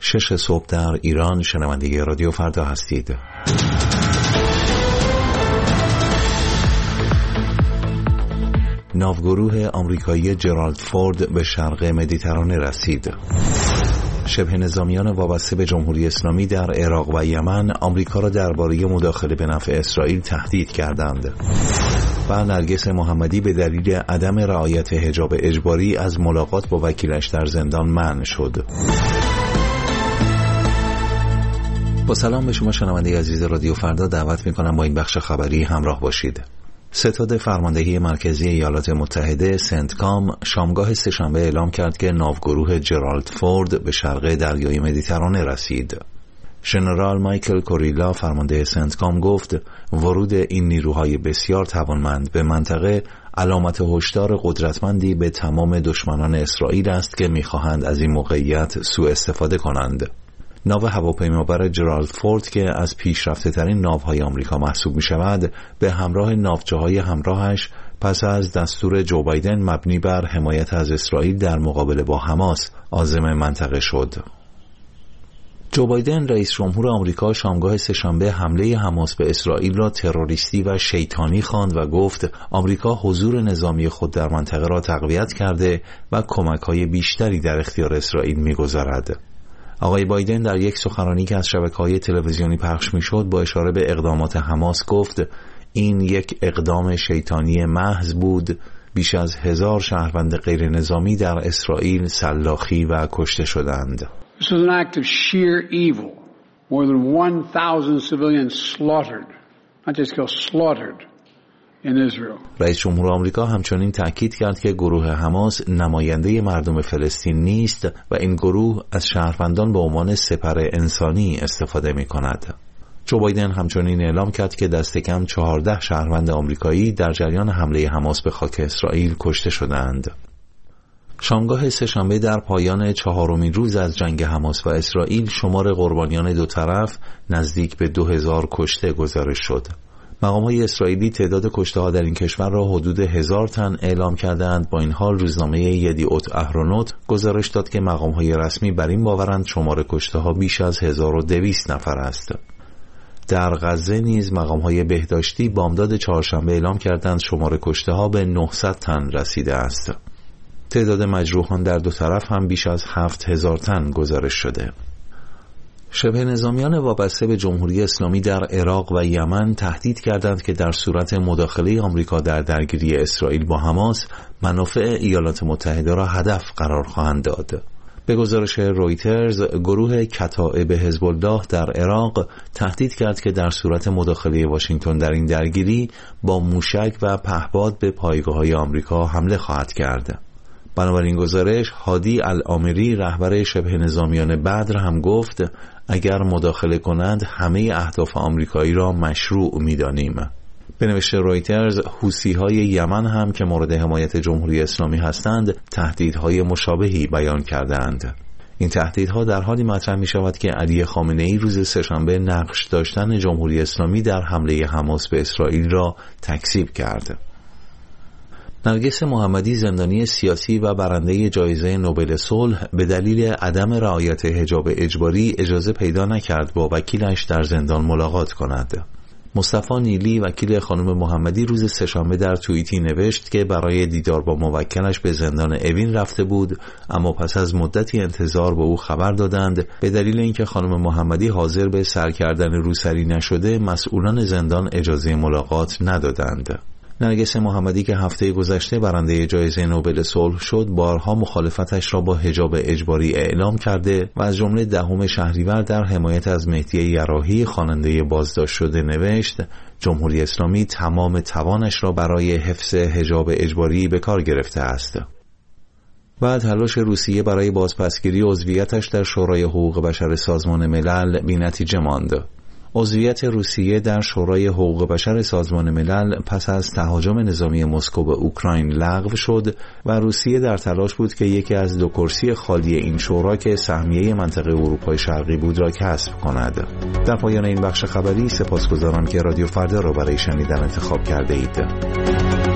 6 صبح در ایران. شنونده رادیو فردا هستید. ناوگروه آمریکایی جرالد فورد به شرق مدیترانه رسید. شبه نظامیان وابسته به جمهوری اسلامی در عراق و یمن آمریکا را درباره مداخله به نفع اسرائیل تهدید کردند. و نرگس محمدی به دلیل عدم رعایت حجاب اجباری از ملاقات با وکیلش در زندان منع شد. با سلام به شما شنونده عزیز رادیو فردا، دعوت می‌کنم با این بخش خبری همراه باشید. ستاد فرماندهی مرکزی ایالات متحده سنتکام شامگاه سه‌شنبه اعلام کرد که ناوگروه جرالد فورد به شرق دریای مدیترانه رسید. ژنرال مایکل کوریلا فرمانده سنتکام گفت ورود این نیروهای بسیار توانمند به منطقه علامت هشدار قدرتمندی به تمام دشمنان اسرائیل است که می‌خواهند از این موقعیت سوء استفاده کنند. ناو هواپیمابر جرالد فورد که از پیشرفته ترین ناوهای آمریکا محسوب می شود به همراه ناوچه‌های همراهش پس از دستور جو بایدن مبنی بر حمایت از اسرائیل در مقابله با حماس عازم منطقه شد. جو بایدن رئیس جمهور آمریکا شامگاه سه‌شنبه حمله حماس به اسرائیل را تروریستی و شیطانی خواند و گفت آمریکا حضور نظامی خود در منطقه را تقویت کرده و کمک‌های بیشتری در اختیار اسرائیل می‌گذارد. آقای بایدن در یک سخنرانی که از شبکه‌های تلویزیونی پخش می‌شد با اشاره به اقدامات حماس گفت این یک اقدام شیطانی محض بود. بیش از 1000 شهروند غیر نظامی در اسرائیل سلاخی و کشته شدند. This was an act of sheer evil. More than 1000 civilians slaughtered. Not just killed, slaughtered. رئیس جمهور آمریکا همچنین تأکید کرد که گروه حماس نماینده مردم فلسطین نیست و این گروه از شهروندان به عنوان سپر انسانی استفاده می کند. جو بایدن همچنین اعلام کرد که دست کم 14 شهروند آمریکایی در جریان حمله حماس به خاک اسرائیل کشته شدند. شامگاه سه‌شنبه در پایان 4مین روز از جنگ حماس و اسرائیل شمار قربانیان دو طرف نزدیک به 2000 کشته گزارش شد. مقام‌های اسرائیلی تعداد کشته‌ها در این کشور را حدود 1000 تن اعلام کردند. با این حال روزنامه یدیعوت اهرونوت گزارش داد که مقام‌های رسمی بر این باورند شمار کشته‌ها بیش از 1200 نفر است. در غزه نیز مقام‌های بهداشتی بامداد چهارشنبه اعلام کردند شمار کشته‌ها به 900 تن رسیده است. تعداد مجروحان در دو طرف هم بیش از 7000 تن گزارش شده. شبه نظامیان وابسته به جمهوری اسلامی در عراق و یمن تهدید کردند که در صورت مداخله آمریکا در درگیری اسرائیل با حماس منافع ایالات متحده را هدف قرار خواهند داد. به گزارش رویترز گروه کتائب حزب الله در عراق تهدید کرد که در صورت مداخله واشنگتن در این درگیری با موشک و پهپاد به پایگاه‌های آمریکا حمله خواهد کرد. بنابراین گزارش هادی العامری رهبر شبه نظامیان بدر هم گفت اگر مداخله کنند همه اهداف آمریکایی را مشروع می‌دانیم. به نوشته رویترز حوثی‌های یمن هم که مورد حمایت جمهوری اسلامی هستند تهدیدهای مشابهی بیان کردند. این تهدیدها در حالی مطرح می‌شود که علی خامنه‌ای روز سه‌شنبه نقش داشتن جمهوری اسلامی در حمله حماس به اسرائیل را تکذیب کرد. نرگس محمدی زندانی سیاسی و برنده جایزه نوبل صلح به دلیل عدم رعایت حجاب اجباری اجازه پیدا نکرد با وکیلش در زندان ملاقات کند. مصطفی نیلی وکیل خانم محمدی روز سه‌شنبه در توییتی نوشت که برای دیدار با موکلش به زندان اوین رفته بود، اما پس از مدتی انتظار به او خبر دادند به دلیل اینکه خانم محمدی حاضر به سر کردن روسری نشده مسئولان زندان اجازه ملاقات ندادند. نرگس محمدی که هفته گذشته برنده جایزه نوبل صلح شد بارها مخالفتش را با حجاب اجباری اعلام کرده و از جمله 10 شهریور در حمایت از مهدی یراحی خواننده بازداشت شده نوشت جمهوری اسلامی تمام توانش را برای حفظ حجاب اجباری به کار گرفته است. بعد تلاش روسیه برای بازپسگیری عضویتش در شورای حقوق بشر سازمان ملل بی‌نتیجه ماند. عضویت روسیه در شورای حقوق بشر سازمان ملل پس از تهاجم نظامی مسکو به اوکراین لغو شد و روسیه در تلاش بود که یکی از 2 کرسی خالی این شورا که سهمیه منطقه اروپای شرقی بود را کسب کند. در پایان این بخش خبری سپاسگزارم که رادیو فردا را برای شنیدن انتخاب کرده اید.